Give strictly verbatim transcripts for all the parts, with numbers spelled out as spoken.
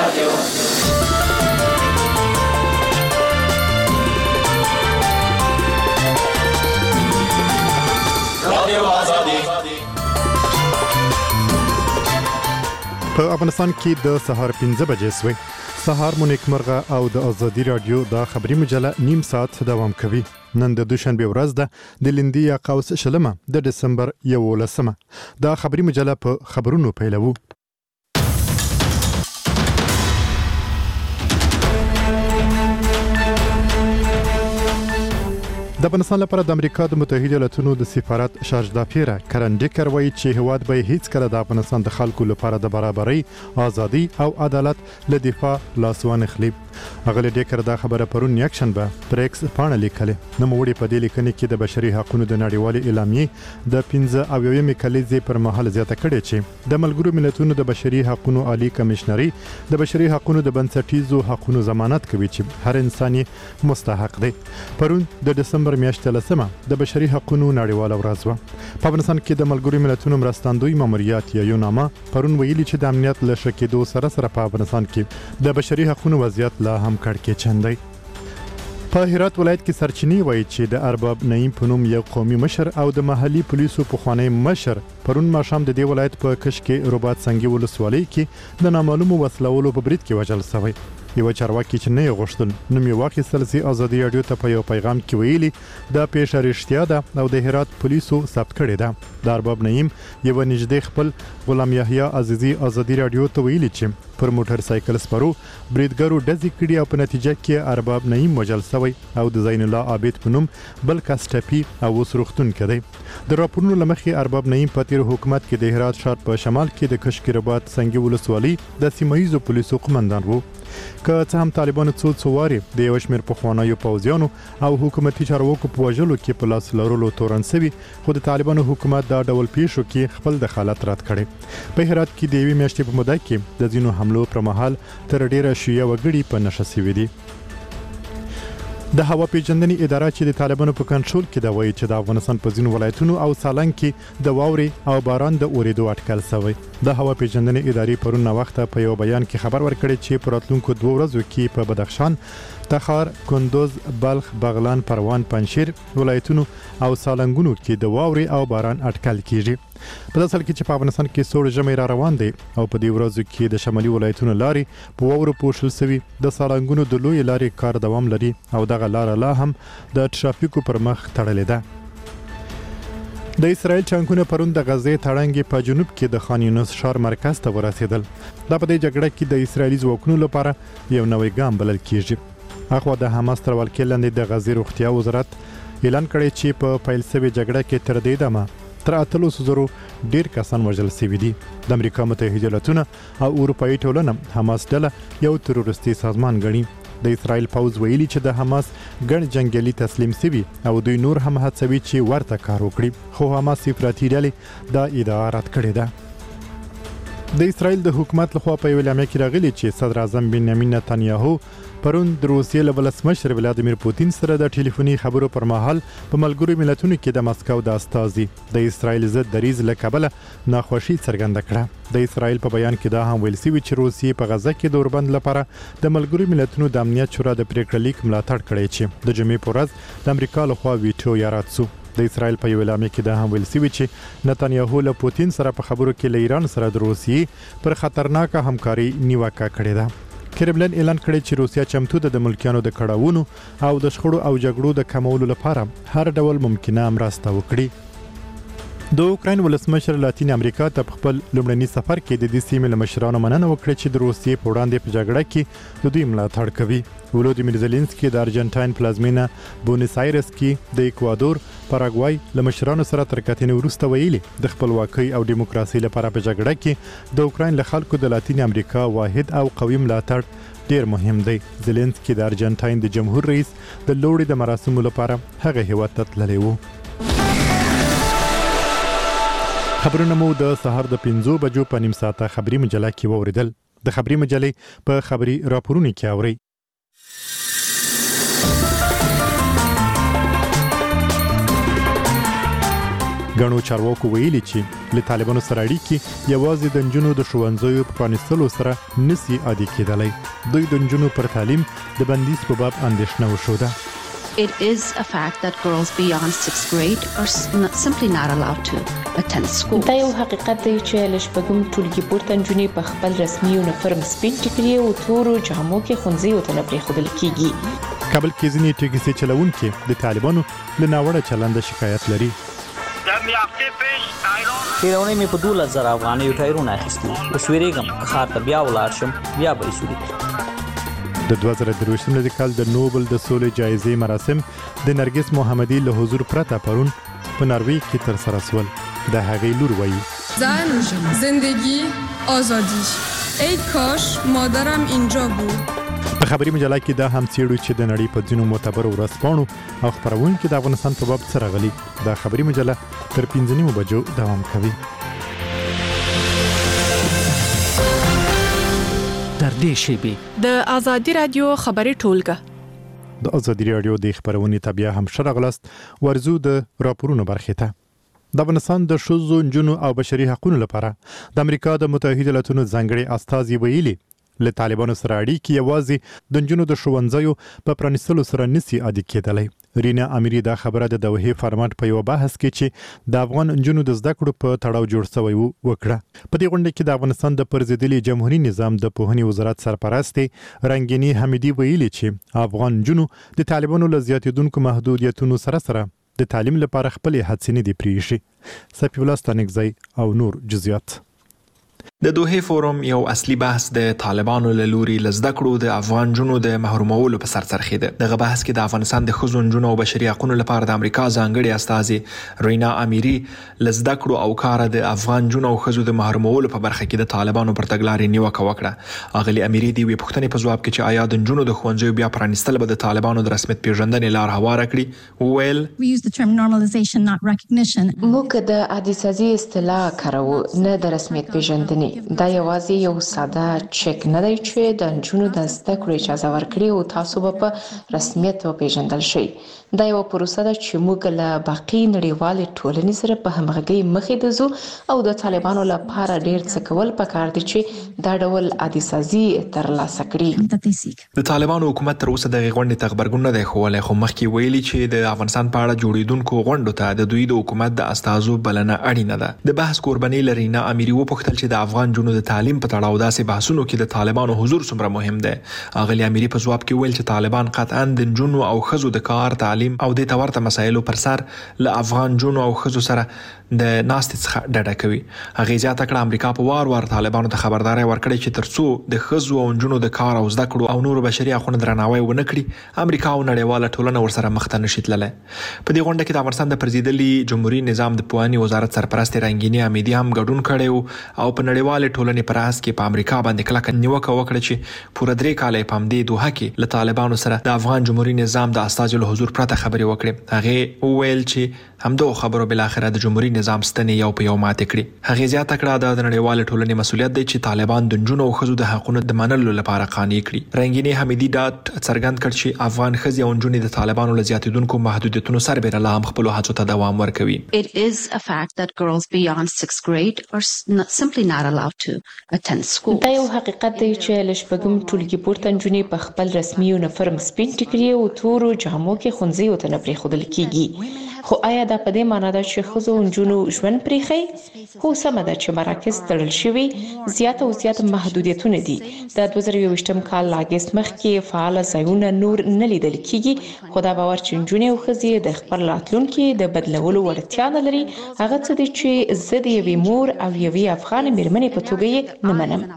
رادیو رادیو آزادي په افغانستان کې د سهار پنځه بجې سوي. سهار مو نیکمرغه او د ازادي رادیو د خبري مجله نیم ساعت دوام کوي. نن د دوشنبه ورځ ده د لندي یا قوس شلمه د دسمبر یولسمه. دا خبري مجله په خبرونو پیلوو. د افغانستان لپاره د امریکا د متحده ایالاتونو د سفارت شارجدافیره کرن ډیکر وایي چې هیواد به هیڅ کله د افغانستان د خلکو لپاره د برابرۍ، ازادي او عدالت له دفاع لاسوان خلی. هغه ډیکر دا خبره پرون یکشن به پریکس پاڼه لیکلې. نو موږ په دې لیکنه کې د بشري حقوقو د نړیوالې اعلامیې د پنځه اویاومې کلیزې پر مهال زیاته کړې چې د ملګرو ملتونو د بشري حقوقو عالی کمشنري د بشري حقوقو د بنسټیزو حقوقو ضمانت کوي چې هر انسان مستحق دی. پرون د دسمبر میاشتې لسمه د بشري حقوقو نړیواله ورځ وه. په افغانستان کې د ملګرو ملتونو مرستندوی ماموریت یا یوناما پرون ویلي چې د امنیت له شکېدو سره سره په افغانستان کې د بشري حقوقو وضعیت لا هم کړکېچن دی. په هرات ولایت کې سرچینې وایي چې د ارباب نعیم په نوم یو قومي مشر او د محلي پولیسو پخوانی مشر پرون ماښام د دې ولایت په کش کې رباط سنگي ولسوالۍ کې د نامعلومو وسلوالو په برید کې وژل شوی. یو چارواکي چې نه غوښتل نوم یې واخیستل سي ازادي رادیو ته په یو پیغام کې ویلي دا پیښه رښتیا ده او د هرات پولیسو ثبت کړې ده. د ارباب نعیم یو نږدې خپل غلام یحیی عزیزي ازادي رادیو ته ویلي چې پر موټر سایکل سپرو بریدګرو ډزې کړي او په نتیجه کې ارباب نعیم وژل شوی او د زین الله عابد په نوم بل کس ټپي او اوس روغتون کې دی. د راپورونو له مخې ارباب نعیم په تیر حکومت کې د هرات ښار په شمال کې د کشک رباط سنگي ولسوالۍ د سیمایي پولیسو قومندان وو. که څه هم طالبانو څو څو واري د یو شمېر پخوانیو پوځیانو او حکومتي چارواکو په وژلو کې په لاس لرلو تورن شوي، خو د طالبانو حکومت دا ډول پیښو کې خپل دخالت رد کړي. په هرات کې د یوې میاشتې په موده کې د ځینو حملو پر مهال تر ډیره شیعه وګړي په نښه شوي دي. د هوا پیژندنې اداره چې د طالبانو په کنټرول کې دا وایي چې د افغانستان په ځینو ولایتونو او سالنګ کې د واورې او باران د اورېدو اټکل شوی. د هوا پیژندنې ادارې پرون وخت په یو بیان کې خبر ورکړی چې په راتلونکو دوه ورځو کې په بدخشان، تخار، کندوز، بلخ، بغلان، پروان، پنجشیر ولایتونو او سالنګونو کې د واورې او باران اټکل کیږي. په داسې حال کې چې په افغانستان کې سوړ ژمی را روان دی او په دې ورځو کې د شمالي ولایتونو لارې په واورو پوښل شوي، د سالنګونو د لوی لارې کار دوام لري او دغه لاره لا هم د ټرافیکو پر مخ تړلې ده. د اسرائیل ټانکونه پرون د غزې تړنګې په جنوب کې د خان یونس ښار مرکز ته ورسېدل. دا په دې جګړه کې د اسرائیلي ځواکونو لپاره یو نوی ګام بلل کیږي. اخوا د حماس تر ولکې لاندې د غزې روغتیا وزارت اعلان کړی چې په پیل شوې جګړه کې تر دې دمه تر اتلس زرو ډیر کسان وژل شوي دي. د امریکا متحده ایالاتونه او اروپایي ټولنه حماس ډله یو تروریستي سازمان ګڼي. د اسرائیل پوځ ویلي چې د حماس ګڼ جنگیالي تسلیم شوي او دوی نور هم هڅوي چې ورته کار وکړي، خو حماس افراطي ډلې دا ادعا رد کړې ده. د اسرائیل د حکومت لخوا په یو اعلامیه کې راغلي چې صدر اعظم بنیامین نتنیاهو پرون د روسیې له ولسمشر ولادیمیر پوتین سره د ټلیفوني خبرو پر مهال په ملګرو ملتونو کې د مسکو د استازي د اسرائیل ضد دریځ له کبله ناخوښي څرګنده کړه. د اسرائیل په بیان کې دا هم ویل شوي چې روسیې په غزه کې د اوربند لپاره د ملګرو ملتونو د امنیت شورا د پریکړه لیک ملاتړ کړی چې د جمعې په ورځ د امریکا لخوا ویټو یا رد شو. د اسرائیل په یو اعلامیه کې دا هم ویل شوي چې نتنیاهو له پوتین سره په خبرو کې له ایران سره د روسیې پر خطرناکه همکاري نیوکه کړې ده. کرملن اعلان کړی چې روسیا چمتو ده د ملکیانو د کړاوونو او د شخړو او جګړو د کمولو لپاره هر ډول ممکنه مرسته وکړي. د اوکراین ولسمشر لاتین امریکا ته په خپل لومړني سفر کې د دې سیمې له مشرانو مننه وکړه چې د روسیې په وړاندې په جګړه کې د دوی ملاتړ کوي. ولودیمیر زيلنسکي د ارجنټاین پلازمینه بونیس آیرس کې د ایکوادور، پاراګوای له مشرانو سره تر کتنې وروسته ویلي د خپلواکۍ او دیموکراسي لپاره په جګړه کې د اوکراین له خلکو د لاتین امریکا واحد او قوي ملاتړ ډیر مهم دی. زيلنسکي د ارجنټاین د جمهور رئیس د لوړې د مراسمو لپاره هغه هیواد ته تللی و. خبرونه مو د سهار د پنځو بجو په نیم ساعته خبري مجله کې واوریدل. د خبري مجلې په خبري راپورونو کې اوري. ګڼو چارواکو ویلي چې له طالبانو سره اړیکې یوازې د نجونو د ښوونځیو په پرانیستلو سره نسی عادي کېدلی. دوی د نجونو پر تعلیم د بندیز په باب اندېښنه وښوده. It is a fact that girls beyond sixth grade are simply not allowed to attend school. دا یو حقیقت دی چې له شپږم ټولګي پورته نجونې په خپل رسمي یونیفورم سپین ټیکري او تورو جامو کې ښوونځیو ته نه پرېښودل کېږي. کابل کې ځینې ټیکسي چلوونکي د طالبانو له ناوړه چلنده شکایت لري. تیرونې مې په دولس زره افغانیو ټایرونه اخیستي وو. اوس ویرېږم ښار ته بیا ولاړ شم بیا به یې سوري. د دوه زره درویشتم میلادي کال د نوبل د سولې جایزې مراسم د نرګس محمدي له حضور پرته پرون په ناروی کې تر سره شول. د هغې لور وایي زن زندگی آزادی ای کاش مادرم اینجا بود. په خبري مجله کې دا هم څېړو چې د نړۍ په ځینو معتبرو ورځپاڼو او خپرونکو د افغانستان په باب څه راغلي. دا خبري مجله تر پنځه نیمو بجو دوام کوي. در دې شیبې د ازادي رادیو خبري ټولګه د ازادي رادیو د خبرونې تابع هم شرغلست ورزو د راپورونو برخه ته. د افغانستان د ښځو نجونو او بشري حقوقو لپاره د امریکا د متحده ایالاتونو ځانګړي استازي ویلي له طالبانو سره اړیکې یوازې د نجونو د ښوونځیو په پرانیستلو سره نسی عادي کېدلی. رینا اميري دا خبره د دوحې فارمټ په یو بحث کې چې د افغان نجونو د زده کړو په تړاو جوړ شوی وو وکړه. په دې غونډه کې د افغانستان د پرزیدلي جمهوریت نظام د پوهنې وزارت سرپرست رنگینی حمیدي ویلي چې افغان نجونو د طالبانو له زیاتیدونکو محدودیتونو سره سره د تعلیم لپاره خپل هڅې نه دي پریښي. سپی الله ستانګزی او نور جزئیات. د دوحې فورم یو اصلي بحث د طالبانو له لوري لزده کړو د افغان جنو د محرومولو په سر څرخیده. دغه بحث کې د افغانستان د ښځو نجونو او بشري حقوقو لپاره د امریکا ځانګړي استازي رینا اميري لزده کړو او کار د افغان جنو او ښځو د محرومولو په برخه کې د طالبانو پر تګلارې نیوکه وکړه. اغلی اميري دی وی پوښتنې په جواب کې چې آیا د نجونو د ښوونځیو بیا پرانیستل به د طالبانو د رسمیت پیژندنې لار هواره کړي. ویل We use the term normalization not recognition. موږ د عادي سازي اصطلاح کارو نه د رسمیت پیژندنې. دا یوازې یو ساده چک نه دی چې د نجونو د زده کړې اجازه ورکړي او تاسو به په رسمیت وپیژندل شئ. دا یو پروسه ده چې موږ له باقي نړیوالې ټولنې سره په همغږۍ مخې ته ځو او د طالبانو لپاره ډېر څه کول پکار دي چې دا ډول عادي سازي ترلاسه کړي. د طالبانو حکومت تر اوسه د غونډې تخبرګون نه دی ښوولی، خو مخکې ویلي چې د افغانستان په اړه جوړیدونکو غونډو ته د دوی د حکومت د استازو بلنه اړینه ده. د بحث قرباني لرینا اميري وپوښتل چې د افغان جنونو د تعلیم په تړاو داسې بحثونو کې د طالبانو حضور څومره مهم دی. اغلی اميري په جواب کې ویل چې طالبان قطعا د جنونو او ښځو د کار تعلیم او د تورته مسایلو پر سر له افغان جنونو او ښځو سره د ناستې څخه ډډه کوي. هغه زیاته کړه امریکا په وار وار طالبانو ته خبرداري ورکړي چې ترڅو د ښځو او جنونو د کار او زده کړو او نورو بشري حقوقو درناوی ونه کړي، امریکا او نړیواله ټولنه ورسره مخ ته نشي تللی. په دې غونډه کې د افغانستان د پرزیدلي جمهوریت نظام د پوهنې وزارت سرپرست رنگینی حمیدي هم ګډون کړی او په نړیواله ټولنې پر اساس کې په امریکا باندې کلکه نیوکه وکړه چې پوره درې کاله په همدې دوحه کې له طالبانو سره د افغان جمهوریت نظام د استازو له حضور پرته خبرې وکړي. هغه وویل چې همدغه خبرو بل اخر د جمهوریت نظام ستنې یو په یو ماته کړي. هغه زیاته کړه د نړیواله ټولنې مسؤلیت دی چې طالبان د جنونو او ښځو د حقوقو د منلو لپاره قانع کړي. رنگینی حمیدي دا څرګند کړ چې افغان ښځې او نجونې د طالبانو له زیاتیدونکو محدودیتونو سربېره لا هم خپل هڅو ته دوام ورکوي. It is a fact that girls beyond sixth grade are simply not allowed to attend school. دا یو حقیقت دی چې له شپږم ټولګي پورته نجونې په خپل رسمي یونیفورم سپین ټیکري او تورو جامو کې ښوونځیو ته نه پرېښودل کېږي. خو آیا دا په دې معنی ده چې ښځو او نجونو ژوند پرېښی؟ خو سمه ده چې مراکز تړل شوي زیات او زیات محدودیتونه دي. د دوه زره یوویشتم کال له اګست مخکې فعاله ځایونه نور نه لیدل کېږي، خو دا باور چې نجونې او ښځې د خپل راتلونکي د بدلولو وړتیا نه لري هغه څه دي چې زه د یوې مور او یوې افغان مېرمنې په توګه یې نه منم.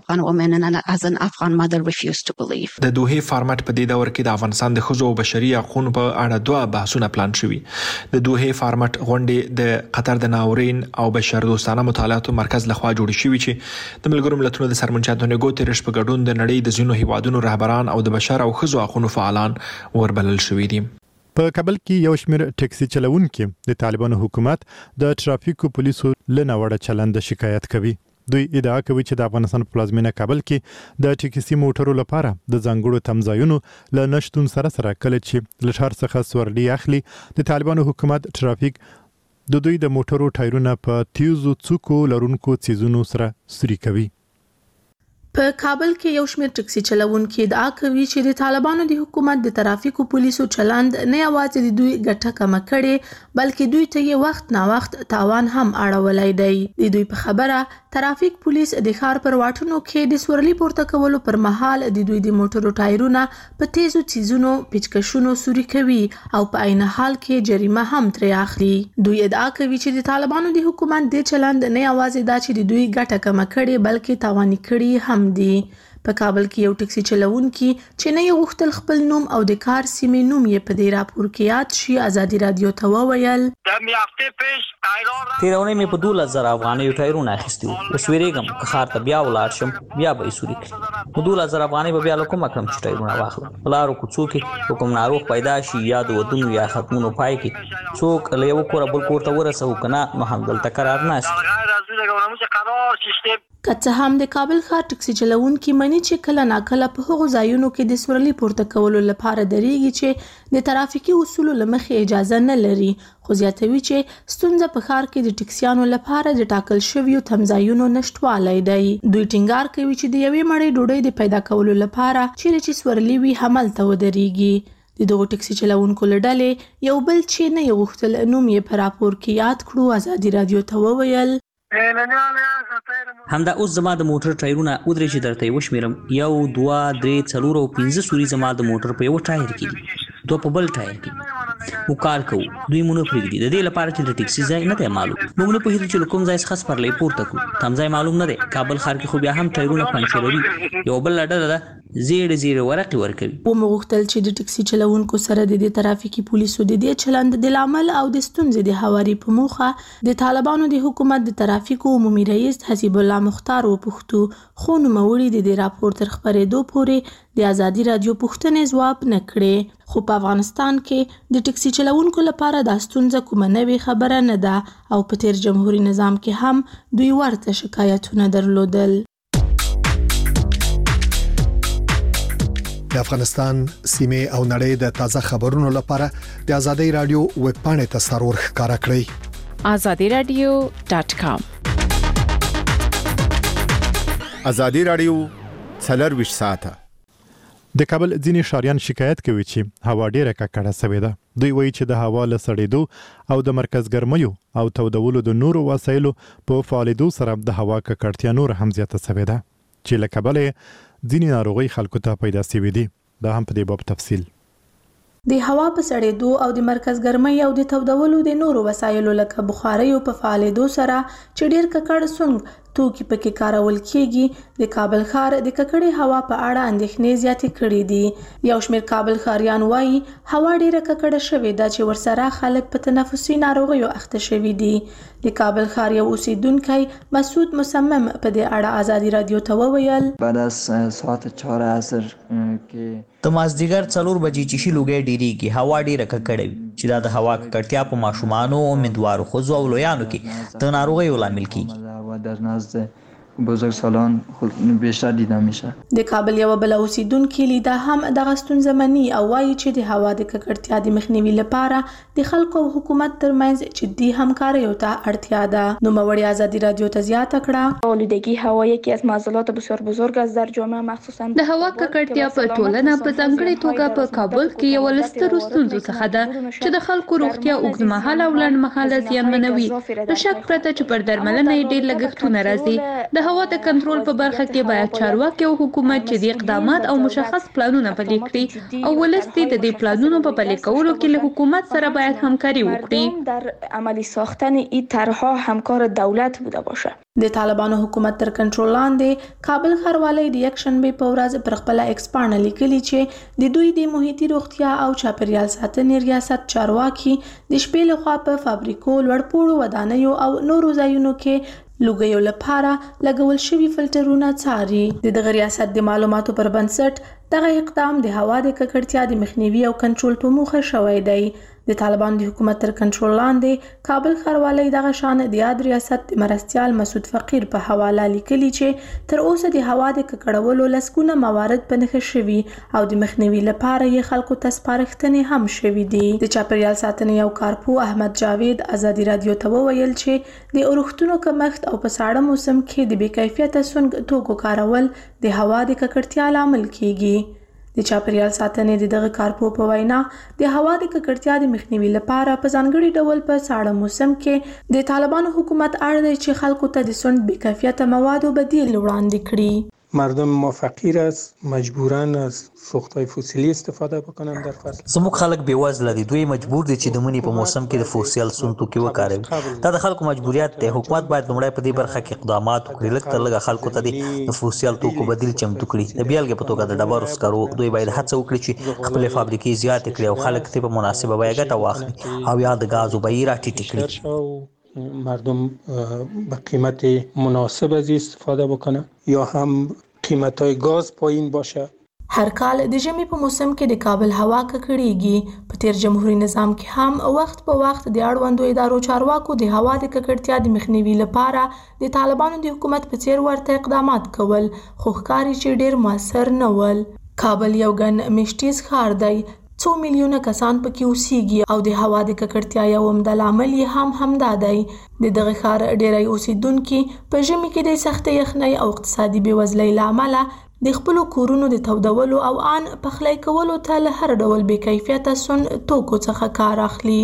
د دوحې فارمټ په دې دور کې د افغانستان د ښځو او بشري حقوقو په اړه دوه بحثونه پلان شوي. د دوحې فارمټ غونډې د قطر د ناورین او بشردوستانه مطالعاتو مرکز لخوا جوړ شوي چې د ملګرو ملتونو د سرمنشي انټونیو ګوتریش په ګډون د نړۍ د ځینو هیوادونو رهبران او د بشر او ښځو حقوقو فعالان وربلل شوي دي. په کابل کې یو شمېر ټکسي چلوونکي د طالبانو حکومت د ټرافیکو پولیسو له ناوړه چلند شکایت کوي. دوی ادعا کوي چې د افغانستان په پلازمینه کابل کې د ټکسي موټرو لپاره د ځانګړو تمځایونو له نشتون سره سره کله چې له ښار څخه سورلي اخلي د طالبانو حکومت ټرافیک د دوی د موټرو ټایرونه په تیزو څوکو لرونکو څیزونو سره سوري کوي. په کابل کې یو شمېر ټکسي چلوونکي ادعا کوي چې د طالبانو د حکومت د ترافیکو پولیسو چلند نه یوازې د دوی ګټه کمه کړې بلکې دوی ته یې وخت نا وخت تاوان هم اړولی دی. د دوی په خبره ترافیک پولیس د ښار پر واټونو کې د سورلي پورته کولو پر مهال د دوی د موټرو ټایرونه په تیزو څیزونو پیچکشونو سوري کوي او په عین حال کې جریمه هم ترې اخلي. دوی ادعا کوي چې د طالبانو د حکومت د چلند نه یوازې دا چې د دوی ګټه کمه کړې بلکې تاواني کړي هم دي. په کابل کې یو ټکسي چلوونکي چې نه یې غوښتل خپل نوم او د کار سیمې نوم یې په دې راپور کې یاد شي ازادي رادیو ته وویل تیرونه مې په دوله زره افغانۍ ټایرونه اخیستي وو. اوس ویریږم که ښار ته بیا ولاړ شم بیا به یې سوري کړي. په دوله زره افغانۍ به بیا له کومه کړم چې ټایرونه واخلم. په لارو کوڅو کې کوم ناروغ پیدا شي یا د ودونو یا ختمونو پای کې څوک له یو کوره بل کور ته ورسوو که نه نو همدلته قرار ناست. که څه هم د کابل ښار ټکسي چلوونکي مني چې کله ناکله په هغو ځایونو کې د سورلي پورته کولو لپاره درېږي چې د ترافیکي اصولو له مخې اجازه نه لري، خو زیاتوي چې ستونزه په ښار کې د ټکسیانو لپاره د ټاکل شویو تمځایونو نشتوالی دی. دوی ټینګار کوي چې د یوې مړۍ ډوډۍ د پیدا کولو لپاره چیرې چې سورلي وي همالته ودرېږي. د دغو ټکسي چلوونکو له ډلې یو بل چې نه یې غوښتل نوم یې په راپور کې یاد کړو ازادي رادیو ته وویل همدا اوس زما د موټر ټایرونه ودرې چې درته یې وشمېرم یو دوه درې څلور او پنځه سوري زما د موټر په یو ټایر کې دي، دوه په بل ټایر کې مو کار کوو. دوی مونږ نه پرېږدي د دې لپاره چې د ټکسي ځای نه دی معلوم. موږ نه پوهېږو چې له کوم ځای څخه سپرلی پورته کړو، تمځای معلوم نه دی. کابل ښار کې خو بیا هم ټایرونه پنچروي. یو بل ډله ده زیړې زیړې ورقې ورکوي. ومو غوښتل چې د ټکسي چلوونکو سره د دې ترافیکي پولیسو د دې چلند د لامل او د ستونزې د هواري په موخه د طالبانو د حکومت د ترافیکو عمومي رئیس حسیب الله مختار وپوښتو، خو نوموړي د دې راپور تر خپرېدو پورې د ازادي رادیو پوښتنې ځواب نه کړې. خو په افغانستان کې د ټکسي چلوونکو لپاره دا ستونزه کومه نوې خبره نه ده او په تیر جمهوري نظام کې هم دوی ورته شکایتونه درلودل. د افغانستان سیمې او نړۍ د تازه خبرونو لپاره د ازادي رادیو ویب پاڼې ته سرور ښکارا کړئ آزادی رادیو ډاټ کام. ازادي رادیو څلرویشت ساعته. د کابل ځینې ښاریان شکایت کوي چې هوا ډیره ککړه شوې ده. دوی وایي چې د هوا له سړېدو او د مرکز ګرمیو او تودولو د نورو وسایلو په فعالېدو سره د هوا ککړتیا نور هم زیاته شوې ده چې له کبله ځینې ناروغۍ خلکو ته پیدا شوې دي. دا هم په دې باب تفصیل. د هوا په سړېدو او د مرکز ګرمۍ او د تودولو د نورو وسایلو لکه بخاریو په فعالېدو سره چې ډیر ککړ سونګ توکي پکې کارول کیږي د کابل ښار د ککړې هوا په اړه اندېښنې زیاتې کړې دي. یو شمېر کابل ښاریان وایي هوا ډیره ککړه شوې ده چې ورسره خلک په تنفسي ناروغیو اخته شوي دي. د کابل ښار یو اوسیدونکی مسعود مصمم په دې اړه ازادي رادیو ته وویل بعد از ساعت چهار عصر کې د مازدیګر څلور بجې چې شي لوګي ډیریږي هوا ډیره ککړه وي چې دا د هوا ککړتیا په ماشومانو او امیندوارو ښځو او لویانو کې د ناروغیو لامل کیږي. در نزد بزرگسالان بیشتر دیده میشه. د کابل یو بل اوسیدونکي لیدا هم دغه ستونزه مني او وایي چې د هوا د ککړتیا د مخنیوي لپاره د خلکو او حکومت ترمنځ جدي همکاري او ته اړتیا ده. نو موري ازادي رادیو ته زیاته کړه آلودگی هوا یکی از معضلات بسیار بزرگ است در جامعه مخصوصا د هوا ککړتیا په ټولنه په ځانګړي توګه په کابل کې یو لستر ستونزو څخه ده چې د خلکو روغتیا اوږدمهاله او لنډمهاله زیانمنوي. نو شک پرته چې پر درملنه یې ډېر لګښتونه راځي. د هوا د کنټرول په برخه کې باید چارواکي او حکومت جدي اقدامات او مشخص پلانونه پلي کړي او ولستي د دې پلانونو په پلي کولو کې له حکومت سره باید همکاري وکړي. در عملی ساختن این طرح‌ها همکار دولت بوده باشه. د طالبانو حکومت تر کنټرول لاندې کابل ښاروالۍ د یک شنبې په ورځ پر خپل ایکس پاڼه لیکلي چې د دوی د محیطي روغتیا او چاپیریال ساتنې ریاست چارواکي د شپې لخوا په فابریکو لوړپوړو ودانیو او نورو ځایونو کې لوګیو لپاره لګول شوي فلټرونه څاري. د دغه ریاست د معلوماتو پر بنسټ دغه اقدام د هوا د ککړتیا د مخنیوي او کنټرول په موخه شوی دی. د طالبانو د حکومت تر کنټرول لاندې کابل ښاروالۍ دغه شان د یاد ریاست د مرستیال مسعود فقیر په حواله لیکلي چې تر اوسه د هوا د ککړولو لسګونه موارد په نښه شوي او د مخنیوي لپاره یې خلکو ته سپارښتنې هم شوي دي. د چاپیریال ساتنې یو کارپوه احمد جاوید ازادي رادیو ته وویل چې د اورښتونو کمښت او په ساړه موسم کې د بې کیفیته سونګ توکو کارول د هوا د ککړتیا لامل کیږي. د چاپیریال ساتنې د دغه کارپوه په وینا د هوا د ککړتیا د مخنیوي لپاره په ځانګړي ډول په ساړه موسم کې د طالبانو حکومت اړ دی چې خلکو ته د سون بې کیفیته موادو بدیل وړاندې کړي. مردم ما فقیر است، مجبورن از سوختهای فسیلی استفاده بکنن در فصل. زموږ خلک بېوزله دي، دوی مجبور دي چې د مني په موسم کې د فوسیل سون توکي وکاروي. دا د خلکو مجبوریت دی. حکومت باید لومړی په دې برخه کې اقدامات وکړي، لږ تر لږه خلکو ته د فوسیل توکو بدیل چمتو کړي. د بیلګې په توګه د ډبرو سکرو دوی باید هڅه وکړي چې خپلې فابریکې زیاتې کړي او خلک ته په مناسبه بیه ګټه واخلي او یا د غازو بیې راټیټې کړي. مردم به قیمت مناسب از استفاده بکنن یا هم قیمت‌های گاز پایین باشه. هر کال د ژمي په موسم کې د کابل هوا ککړېږي. په تیر جمهوریت نظام کې هم وخت په وخت د اړوندو ادارو چارواکو د هوا د ککړتیا د مخنیوي لپاره د طالبانو د حکومت په څیر ورته اقدامات کول، خو ښکاري چې ډیر موثر نه ول. کابل یو ګڼ مېشتیز ښار دی، څو میلیونه کسان پکې اوسېږي او د هوا د ککړتیا یو عمده لامل یې هم همدا دی. د دغه ښار ډیری اوسېدونکي په ژمي کې د سختې یخنۍ او اقتصادي بېوزلۍ له امله د خپلو کورونو د تودولو او ان پخلی کولو ته له هر ډول بې کیفیته سون توکو څخه کار اخلي.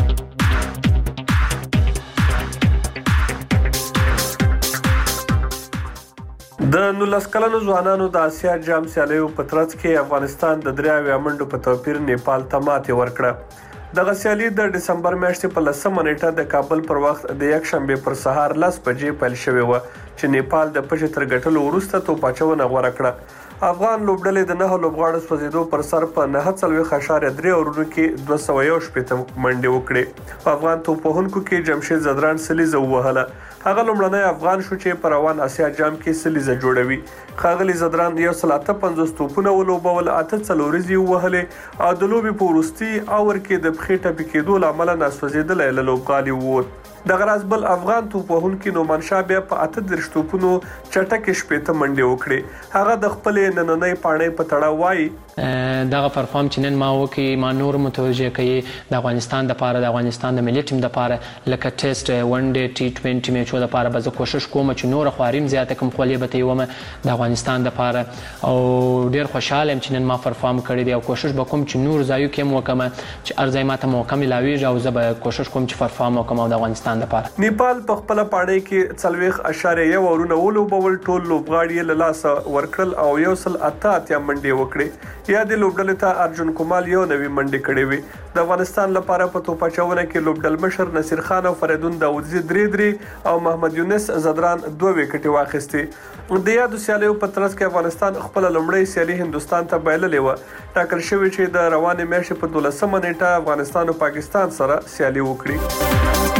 د نولس کلنو ځوانانو د اسیا جام سیالیو په ترڅ کې افغانستان د درې اویا منډو په توپیر نیپال ته ماتې ورکړه. دغه سیالي د ډسمبر میاشتې په لسمه نیټه د کابل پر وخت د یک شنبې پر سهار لس بجې پیل شوې وه چې نیپال د پچې تر ګټلو وروسته توپ اچونه غوره کړه. افغان لوبډلې د نهه لوبغاړو سوځېدو پر سر په نهه څلوېښت اعشاریه درې اورونو کې دوه سوه یو شپېته منډې وکړې. په افغان توپ وهونکو کې جمشید زدران سلیزه ووهله. هغه لومړنی افغان شو چې په روان اسیا جام کې سلیزه جوړوي. ښاغلي زدران یو سل اته پنځوس توپونه ولوبول، اته څلوریزې ووهلې او د لوبې په وروستي اور کې د پښې ټپي کېدو له امله ناسوځېدلی له لوبغالي ووت. دغه راز بل افغان توپ وهونکي نومان شاه بیا په اته دېرش توپونو چټکې شپېته منډې وکړې. هغه د خپلې نننۍ پاڼۍ په تړاو وایي دغه پرفارم چې نن ما وکړي ما نور متوجه کوي د افغانستان دپاره، د افغانستان د ملي ټیم دپاره، لکه ټیسټ، ون ډې، ټي ټوینټي میچو دپاره به زه کوشش کوم چې نوره خواریم زیاته کړم، خولې به ته یې ومه د افغانستان دپاره. او ډېر خوشحاله یم چې نن ما پرفارم کړی دی او کوشش به کوم چې نور ځایو کې هم وکړم چې هر ځای ماته موقع میلاویږي او زه به کوشش کوم چې پرفارم وکړم او د افغانستان دپاره. نیپال په خپله پاڼۍ کې څلوېښت اعشاریه یو اورونه ولوبول، ټول لوبغاړي یې له لاسه ورکړل او یو سل اته اتیا منډې وکړې. یادې لوبډلې ته ارجن کومال یو نوي منډې کړې وې. د افغانستان لپاره په توپ اچونه کې لوبډل مشر نصیر خان او فریدون داودزي درې درې او محمد یونس زدران دوه وکټې واخیستې. د یادو سیالیو په ترڅ کې افغانستان خپله لومړۍ سیالي هندوستان ته بایللې وه. ټاکل شوې چې د روانې میاشتې په دولسمه نیټه افغانستان او پاکستان سره سیالي وکړي.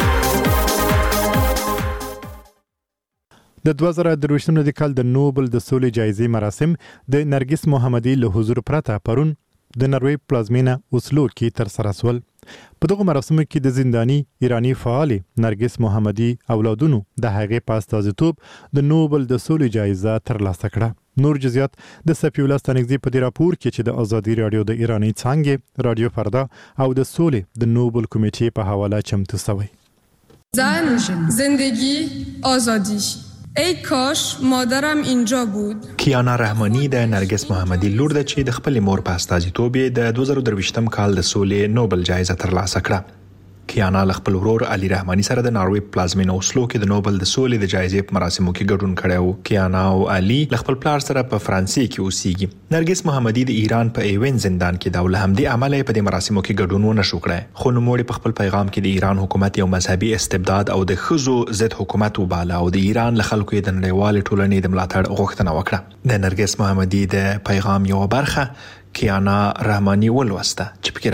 د دوه زره درویشتم د کال د نوبل د سولې جایزې مراسم د نرګس محمدي له حضور پرته پرون د نروې پلازمینه اوسلو کې تر سره شول. په دغه مراسمو کې د زنداني ایرانی فعال نرګس محمدي اولادونو د هغې په استازیتوب د نوبل د سولې جایزه ترلاسه کړه. نور جزئیات د سفیولا ستانګزي په دې راپور کې چې د ازادي رادیو د ایرانی څانګې رادیو فردا او د سولې د نوبل کمیټې په حواله چمتو شوی. زن، زندگی، آزادی. ای کاش مادرم اینجا بود. کیانا رحمانی د نرګس محمدي لور ده چې د خپل مور په استازیتوب د دوه زره درویشتم کال د سولې نوبل جایزه ترلاسه کړه. کیانا له خپل ورور علي رحماني سره د ناروې پلازمینه اوسلو کې د نوبل د سولې د جایزې په مراسمو کې ګډون کړی و. کیانا او علي له خپل پلار سره په فرانسې کې اوسېږي. نرګس محمدي د ایران په ایوین زندان کې د له همدې امله په دې مراسمو کې ګډون ونه شو کړی. خو نوموړي په خپل پیغام کې د ایران حکومت یو مذهبي استبداد او د ښځو ضد حکومت وباله او د ایران له خلکو یې د نړیوالې ټولنې د ملاتړ غوښتنه وکړه. د نرګس محمدي د پیغام یو برخه کیانا رحمانی ولوسته چې پکې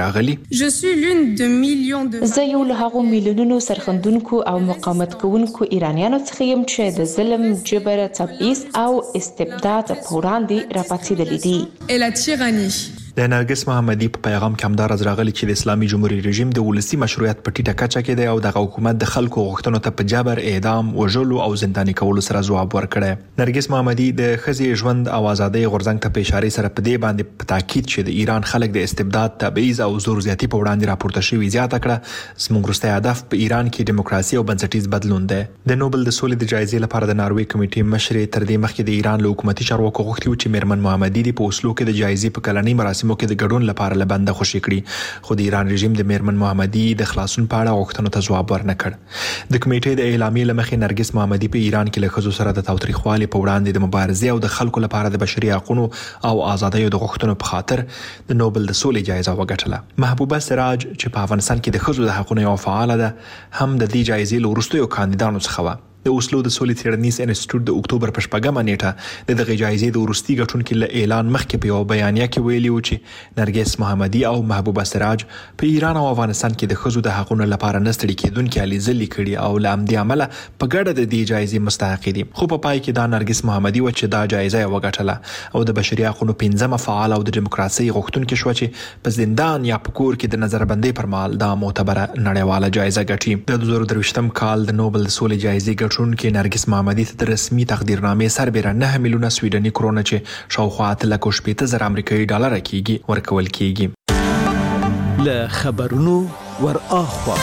راغلي زه یو له هغو میلیونونو سرخندونکو او مقاومت کوونکو ایرانیانو څخه یم چې د ظلم، جبر، تبعیض او استبداد په وړاندې راپاڅېدلي دي. د نرګس محمدي په پیغام کې همدار راغلي چې د اسلامي جمهوریت رژیم د ولسی مشروعیت په ټیټه کچه کې دی او د حکومت د خلکو غوښتنو ته په جبر اعدام وژلو او زنداني کولو سره جواب ورکړی. نرګس محمدي د خزي ژوند او ازادۍ غورځنګ ته په اشاره سره په دې باندې په تاکید چې د ایران خلک د استبداد تبعیض او زور زیاتی په وړاندې راپورته شوی زیاته کړه. زموږ وروستی هدف په ایران کې دیموکراسي او بنسټیز بدلون دی. د نوبل د سولې د جایزې لپاره د ناروې کمیټې مشر تر دې مخکې د ایران له حکومتي چارواکو غوښتي و چې میرمن محمدي د په اوسلو کې د جایزې په کلنۍ مراسمو کې د ګډون لپاره لبنده خوشي کړي، خو د ایران رژیم د میرمن محمدي د خلاصون په اړه غوښتنو ته جواب ورنکړ. د کمیټې د اعلامیې لمخې نرګس محمدي په ایران کې له ښځو سره د تاوتریخوالي په وړاندې د مبارزې او د خلکو لپاره د بشري حقوقو او ازادۍ د غوښتنو په خاطر د نوبل د سولې جایزه وګټله. محبوبه سراج چې په افغانستان کې د ښځو د حقوقو یو فعال ده هم د دې جایزې له وروستیو کاندیدانو څخه و. د اوسلو د سولې څېړنیز انسټیټیوټ د اکتوبر په شپږمه نیټه د دغه جایزې د وروستي ګټونکو له اعلان مخکې په یو بیانیه کې ویلي و چې نرګس محمدي او محبوبه سراج په ایران او افغانستان کې د ښځو د حقوقو لپاره نه ستړي کېدونکي هلې ځلې کړي او له همدې امله په ګډه د دې جایزې مستحق دي. خو په پای کې دا نرګس محمدي و چې دا جایزه یې وګټله او د بشري حقوقو پنځمه فعال او د دیموکراسي غوښتونکې شوه چې په زندان یا په کور کې د نظربندۍ پر مهال دا معتبره نړیواله جایزه ګټي. د دوه زره درویشتم کال د نوبل سولې جایزې ګټونکې نرګس محمدي ته د رسمي تقدیرنامې سربېره نه میلیونه سویډني کرونه چې شاوخوا اته لکه شپېته زره امریکایي ډالر کېږي ورکول کېږي. له خبرونو ور اخوا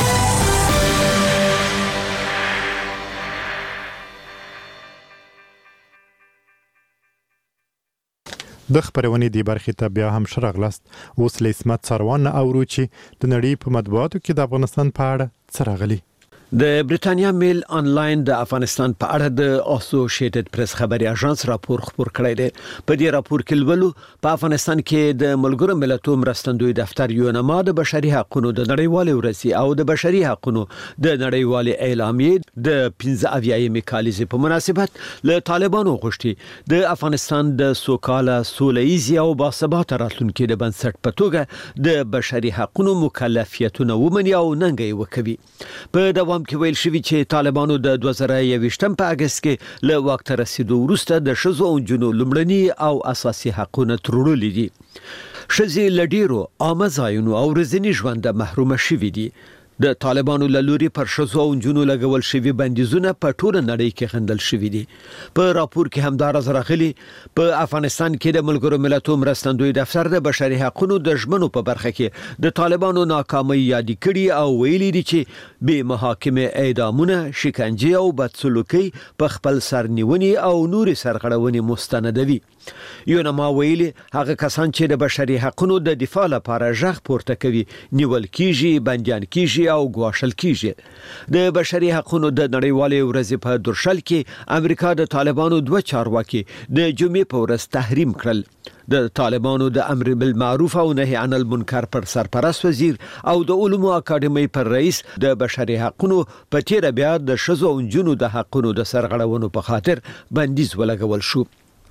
د خبرونې دی برخې ته بیا هم شرغلست. اوس له اسمت سروان اورو چې د نړۍ په مطبوعاتو کې د افغانستان په اړه څه راغلي. د بریټانیا میل انلاین د افغانستان په اړه د اسوسییټډ پریس خبري اژانس راپور خبر کړی دی. په دې راپور کې لولو په افغانستان کې د ملګرو ملتونو مرستندوی دفتر یونما د بشري حقوقو د نړیوالې ورځې او د بشري حقوقو د نړیوالې اعلامیې د پنځه اویایم کالیزې په مناسبت له طالبانو غوښتي د افغانستان د سوکاله سوله‌ییز او باثباته راتلونکي د بنسټ په توګه د بشري حقوقو مکلفیتونه ومني او ننګي وکوي. په دوام کې ویل شوی چې طالبانو د دوه زره یوویشتم په اگست کې له واک ته رسیدو وروسته د ښځو او نجونو لومړني او اساسي حقوقونه ترورلي دي. ښځې له ډیرو عامه ځایونو او ورځني ژونده محرومه شوي دي. د طالبانو له لوري پر ښځو او نجونو لګول شوي بندیزونه په ټوله نړۍ کې غندل شوي دي. په راپور کې همدارس راغلي په افغانستان کې د ملګرو ملتونو مرستندوی دفتر د بشري حقوقو د ژمنو په برخه کې د طالبانو ناکامۍ یاد کړي او ویلي دي چې به محاکمه اعدامونه، شکنجه او بدسلوکي په خپل سرنیونې او نوري سرغړونې مستندوي. یونما ویلي هغه کسان چې د بشري حقوقو د دفاع لپاره ژغ پورته کوي نیول کیږي، بندیان کیږي او ګواښل کیږي. د بشري حقوقو د نړیوالې ورځې په درشل کې امریکا د طالبانو دوه چارواکي د جمعې په ورځ تحریم کړل. د طالبانو د امر بالمعروف او نهي عن المنکر پر سرپرست وزیر او د علومو اکاډمۍ پر رئیس د بشري حقوقو په تیر بیا د ښځو او نجونو د حقوقو د سرغړونو په خاطر بندیز ولګول شو.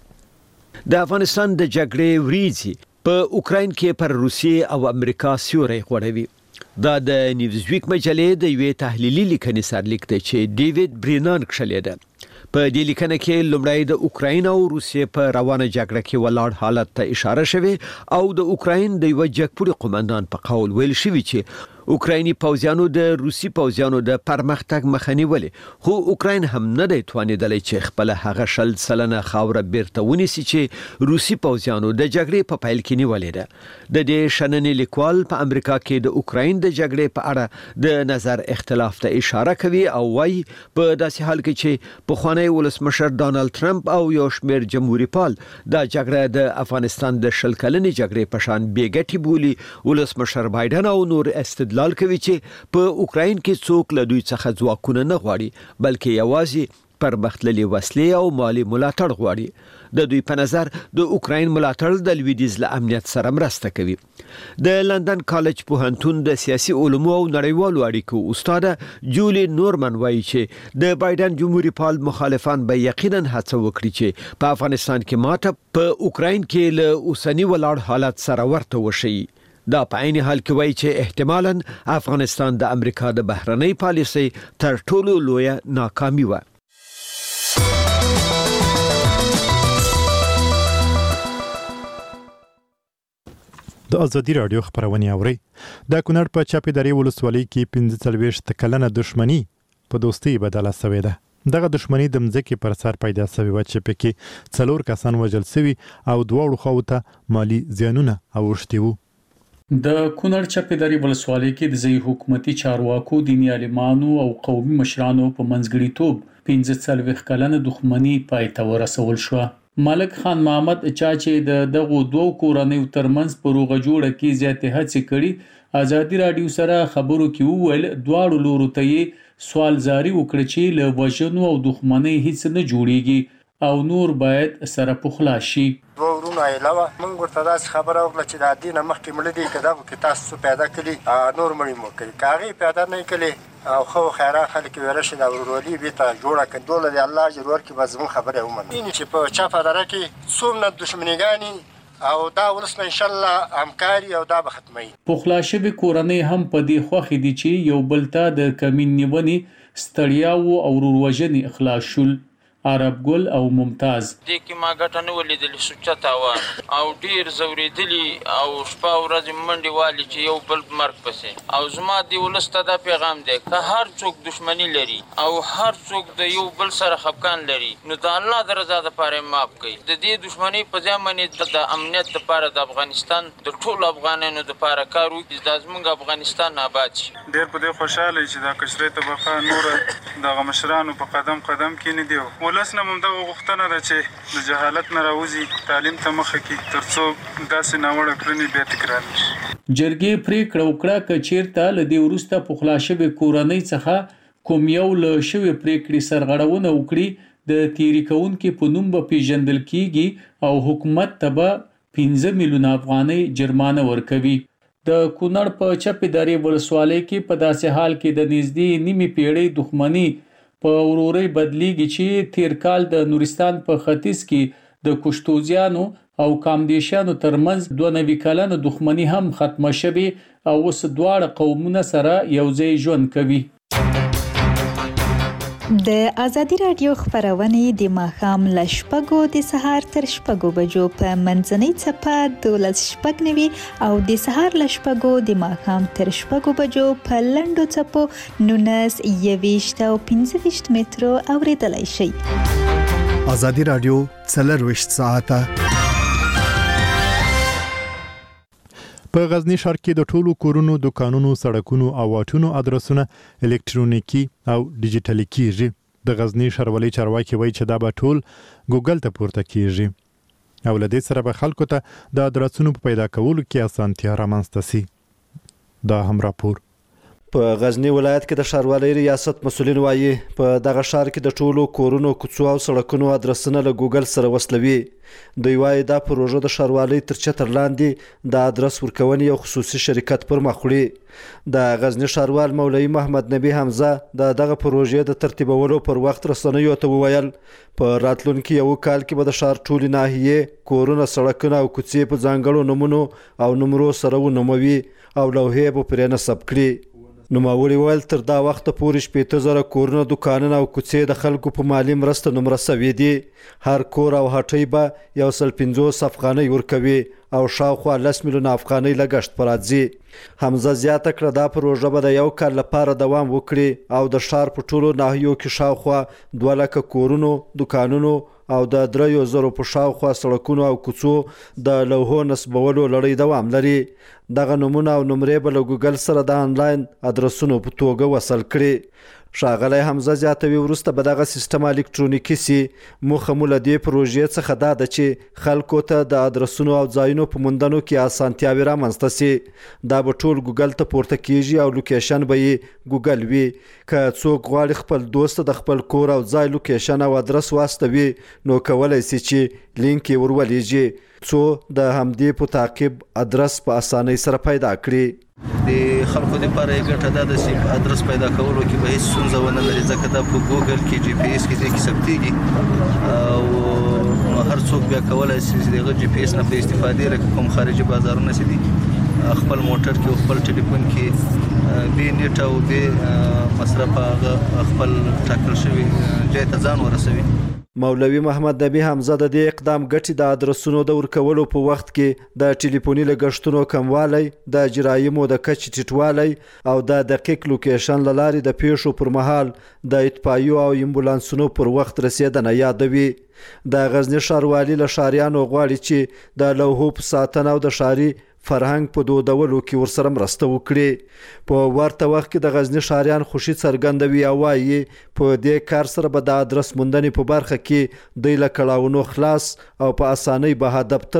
د افغانستان د جګړې وریځي په اوکراین کې پر روسیې او امریکا سیوري غوړوي. دا د نیوزویک مجلې د یوې تحلیلي لیکنې سرلیک دی چې ډیوډ برینان کښلې ده. په دې لیکنه کې لومړی د اوکراین او روسیې په روانه جګړه کې ولاړ حالت ته اشاره شوه او د اوکراین د یو جګپوړي قومندان په قول ویل شوی چې اوکرایني پوځیانو د روسي پوځیانو د پرمختګ مخه نیولې، خو اوکراین هم نه دی توانیدلی چې خپل هغه شل سلنه خاوره بیرته ونیسي چې روسي پوځیانو د جګړې په پیل کې نیولې ده. د دې شننې لیکوال په امریکا کې د اوکراین د جګړې په اړه د نظر اختلاف ته اشاره کوي او وايي په داسې حال کې چې په خوانی ولسمشر ډانلډ ټرمپ او یو شمېر جمهوریت پال دا جګړه د افغانستان د شل کلنې جګړې په شان بیګټي بولي، ولسمشر بایدن او نور استدلال لال کوي چې په اوکراین کې څوک له دوی څخه ځواکونه نه غواړي بلکې یوازې پرمختللي وسلې او مالی ملاتړ غواړي. د دوی په نظر د اوکراین ملاتړ د لویدیځ له امنیت سره مرسته کوي. د لندن کالج پوهنتون د سیاسي علومو او نړیوالو اړیکو استاد جولی نورمن وایي چې د بایدن جمهوریت پال مخالفان به یقینا هڅه وکړي چې په افغانستان کې ماته په اوکراین کې له اوسنی ولاړ حالت سره ورته وشي. دا په عین حال کې وایي چې احتمالاً افغانستان د امریکا د بهرنۍ پالیسۍ تر ټولو لویه ناکامي و. د ازادي رادیو خبرونه اوري د کونړ په چاپیداري ولسوالۍ کې پنځه څلوېښت کلنه دښمنی په دوستي بدله شوې ده دغه دښمنی د مځکې پر سر پیدا شوې و چې پکې څلور کسان وژل شوي او دواړو خواو ته مالی زیانونه اوښتي وو د کونړ چاپیداري ولسوالۍ کې د ځای حکومتي چارواکو دیني عالمانو او قومي مشرانو په منځګړیتوب پنځه څلوېښت کلنه دښمنی پای ته ورسول شو ملک خان محمد چا چې د دغو دوو کورنیو ترمنځ په روغه جوړه کې زیاتې هڅې کړي ازادي رادیو سره خبرو کې وویل دواړو لورو ته یې سوال زاری وکړ چې له وژنو او دښمنۍ هیڅ نه جوړیږي او نور باید سره پخلا شي دوه ورونه علاوه موږ ورته داسې خبره وکړه چې د دې نه مخکې مړه دي که دغو کې تاسو پیدا کړي نور مړي مو کړي که هغې پیدا نه کړي او خو خیران خلک ویره شي دا ورورولي بېرته جوړه کړي دوله د الله اجر ورکړي به زموږ خبره یې ومني چې په چپ اداره کې څومره دښمنیګانې او دا ولس به انشاءالله همکاري او دا به ختموي پخلا شوې کورنۍ هم په دې خوښې دي چې یو بل ته د کمین نیونې ستړیاوو او وروروژنې اخلاص شول عرب ګل او ممتاز دې کې ما ګټه نه ولیدلې سوچته وه او ډېر ځورېدلي او شپه ورځې منډې والي چې یو بل مرګ پسې او زما دې ولس ته دا پیغام دی که هر څوک دښمني لري او هر څوک د یو بل سره خفګان لري نو د الله د رضا دپاره یې معاف کوي د دې دښمنۍ په ځای باندې د امنیت دپاره د افغانستان د ټولو افغانانو دپاره کار وکړي دا زموږ افغانستان آباد شي ډېر په دې خوشحاله چې دا کشرۍ طبقه نوره دغه مشرانو په قدم قدم کښېني دي ولس نه هم دغه غوښتنه ده چې د جهالت نه راوځي تعلیم ته مخه کړي تر څو داسې ناوړه کړنې بیا تکرار نه شي جرګې پرېکړه وکړه که چېرته له دې وروسته پخلا شوې کورنۍ څخه کوم یو له شوې پرېکړې سرغړونه وکړي د تېري کوونکي په نوم به پیژندل کیږي او حکومت ته به پنځه میلیونه افغانۍ جرمانه ورکوي د کونړ په چاپیداري ولسوالۍ کې په داسې حال کې د نږدې نیمې پیړۍ دښمني په ورورۍ بدلیږي چې تیر کال د نورستان په ختیځ کې د کشتوزیانو او کامدیشانو ترمنځ دوه نوي کلنه دښمني هم ختمه شوې او اوس دواړه قومونه سره یوځای ژوند کوي د ازادي رادیو خبرونه د ماښام له شپږو د سهار تر شپږو بجو په منځنۍ څپه دولس شپږ نوي او د سهار له شپږو د ماښام تر شپږو بجو په لنډو څپو نولس یویشت او پنځه ویشت مترو اوریدلای شئ ازادي رادیو څلرویشت ساعته په غزنی ښار کې د ټولو کورونو، دکانونو، سړکونو او واټونو ادرسونه الکترونیکی او ډیجیټلي کیږي. د غزنی ښاروالۍ چارواکي وایي چې دا به ټول ګوګل ته پورته کیږي او له دې سره به خلکو ته د ادرسونو په پیدا کولو کې اسانتیا رامنځته شي. دا هم راپور په غزنی ولایت کې د ښاروالۍ ریاست مسؤلین وایي په دغه ښار کې د ټولو کورونو، کوڅو او سړکونو ادرسونه له ګوګل سره وصلوي. دوی وایي دا پروژه د ښاروالۍ تر چتر لاندې د ادرس ورکونې یو خصوصي شرکت پر مخ وړي. د غزنی ښاروال مولوي محمد نبی حمزه د دغه پروژې د ترتیبولو پر وخت رسنیو ته وویل په راتلونکي یو کال کې به د ښار ټولې ناحیې، کورونه، سړکونه او کوڅې په ځانګړو نومونو او نمرو سره ونوموي او لوحې به پرې نصب کړي. نوموړي وویل تر دا وخته پورې شپېته زره کورونه، دکانونه او کوڅې د خلکو په مالي مرسته نمره سوي دي. هر کور او هټۍ به یو سل پنځوس افغانۍ ورکوي او شاوخوا لس میلیونه افغانۍ لګښت پر راځي. حمزه زیاته کړه دا پروژه به د یو کال لپاره دوام وکړي او د ښار په ټولو ناحیو کې شاوخوا دوه لکه کورونو، دکانونو او د دریو زرو په شاوخوا سړکونو او کوڅو د لوحو نصبولو لړۍ دوام لري. دغه نومونه او نمرې به له ګوګل سره د آنلاین ادرسونو په توګه وصل کړي. ښاغلی حمزه زیاتوي وروسته به دغه سیستم الکترونیکي سي. موخه مو له دې پروژې څخه دا ده چې خلکو ته د ادرسونو او ځایونو په موندنو کې اسانتیاوې رامنځته سي. دا به ټول ګوګل ته پورته کیږي او لوکیشن به یې ګوګل وي. که څوک غواړي خپل دوست د خپل کور او ځای لوکیشن او ادرس واستوي نو کولی سي چې لینک یې ورولېږي څو د همدې په تعقیب ادرس په اسانۍ سره پیدا کړي. د خلکو لپاره یې ګټه دا ده چې ادرس پیدا کولو کې به هیڅ ستونزه ونه لري ځکه دا په ګوګل کې جی پی ایس کې دې کې ثبتېږي او هر څوک بیا کولی شي چې دغه جی پی ایس نه په استفادې لکه کوم خارجي بازارونه چې دي خپل موټر کې او خپل ټلیفون کې بې نیټ او بې مصرف هغه خپل ټاکل شوي ځای ته ځان ورسوي. مولوي محمد نبی حمزه د دې اقدام ګټې د ادرسونو د ورکولو په وخت کې د ټلیفوني لګښتونو کموالی، د جرايمو د کچې ټیټوالی او د دقیق لوکیشن له لارې د پیښو پر مهال د اطفائیو او امبولانسونو پر وخت رسیدنه یادوي. د غزنی ښاروالي له ښاریانو غواړي چې د لوحو په ساتنه او د ښاري فرهنګ په دودولو کې ورسره مرسته وکړي. په ورته وخت کې د غزنی ښاریان خوشي څرګندوي او وایي په دې کار سره به د ادرس موندنې په برخه کې دوی له کړاوونو خلاص او په اسانۍ به هدف